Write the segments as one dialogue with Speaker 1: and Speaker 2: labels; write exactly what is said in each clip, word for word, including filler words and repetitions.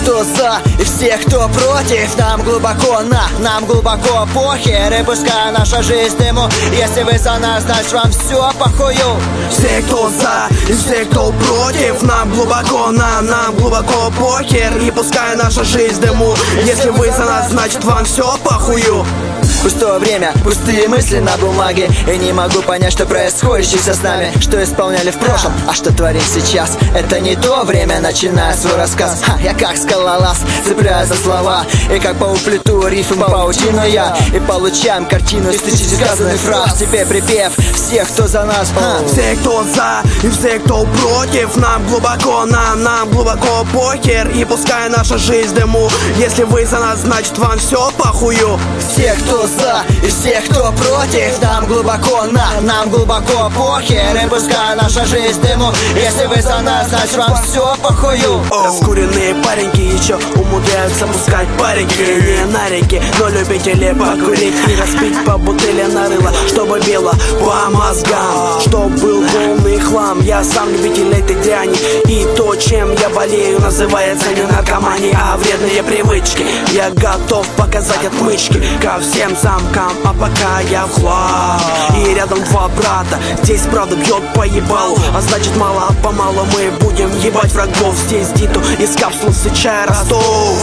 Speaker 1: кто за и все, кто против. Нам глубоко на, нам глубоко похер. И пускай наша жизнь дыму, если вы за нас, значит вам все похую.
Speaker 2: Все, кто за и все, кто против. Нам глубоко на, нам глубоко похер. И пускай наша жизнь дыму, если вы за нас, значит вам все похую.
Speaker 1: Пустое время, пустые мысли на бумаге. И не могу понять, что происходящее с нами. Что исполняли в прошлом, а что творим сейчас. Это не то время, начиная свой рассказ. Ха, я как скалолаз, цепляю за слова. И как пауплету рифм паутину я. И получаем картину из тысячи сказанных фраз. Тебе припев всех, кто за нас. Ха.
Speaker 2: Все, кто за и все, кто против. Нам глубоко на, нам глубоко похер. И пускай наша жизнь дыму, если вы за нас, значит вам все похую.
Speaker 1: Все, кто за и все, кто против. Нам глубоко на, нам глубоко похер. И пускай наша жизнь дыму, если вы за нас, значит вам все похую.
Speaker 2: Раскуренные пареньки еще умудряются пускать парики. Не на реке, но любители покурить и распить по бутыли на рыло, чтобы било по мозгам, чтоб был полный хлам. Я сам любитель этой дряни, и то, чем я болею, называется не наркомания, а вредные привычки. Я готов показать отмычки ко всем замкам, а пока я в хлам. И рядом два брата, здесь правда бьет по ебалу, а значит мало-помалу мы будем ебать врагов. Здесь Диту из капсул Сыча Ростов.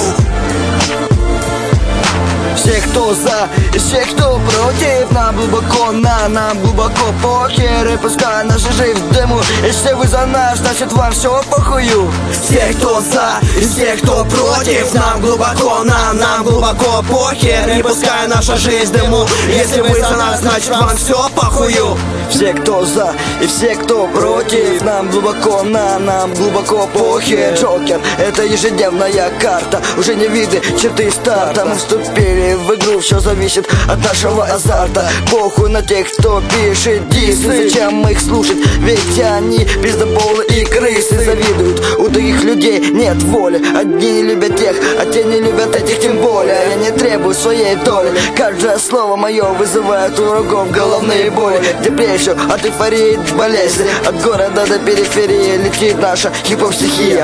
Speaker 1: Все, кто за и все, кто против. Нам глубоко на, нам глубоко похер. И пускай наша жизнь в дыму, если вы за нас, значит вам все похую.
Speaker 2: Все, кто за и все, кто против. Нам глубоко на, нам глубоко похер. И пускай наша жизнь в дыму, если вы за нас, значит вам все похую.
Speaker 1: Все, кто за и все, кто против. Нам глубоко на, нам глубоко похер. Джокер, это ежедневная карта. Уже не виды черты старта. Мы вступили в игру, все зависит от нашего азарта. Похуй на тех, кто пишет дисы. Зачем их слушать, ведь они пиздоболы и крысы. Завидуют, у других людей нет воли. Одни не любят тех, а те не любят этих тем более. Я не требую своей доли. Каждое слово мое вызывает у врагов головные боли. Депрессию от эйфории к болезни. От города до периферии летит наша хип-хоп-стихия.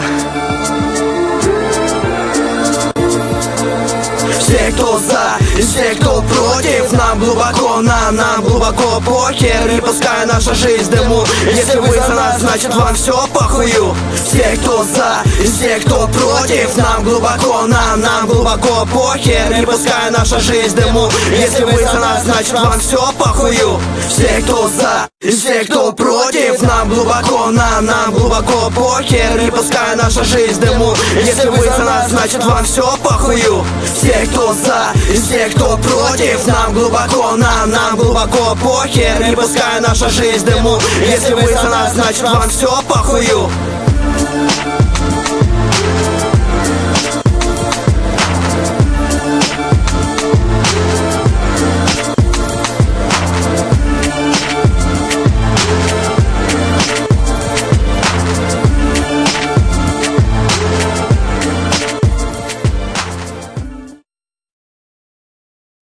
Speaker 2: Все, кто за и все, кто против. Нам глубоко на, нам глубоко похер. И пускай наша жизнь в дыму, если вы за нас, значит вам все похую. Все, кто за и все, кто против. Нам глубоко на, нам глубоко похер. И пускай наша жизнь в дыму, если вы за нас, значит вам все похую. Все, кто за и все, кто против. Нам глубоко на, нам глубоко похер. И пускай наша жизнь в дыму, если вы за нас, значит вам все похую. Все, кто за и все, кто против. Нам глубоко на, нам глубоко похер. И пускай наша жизнь в дыму, если вы за нас, значит вам все похую.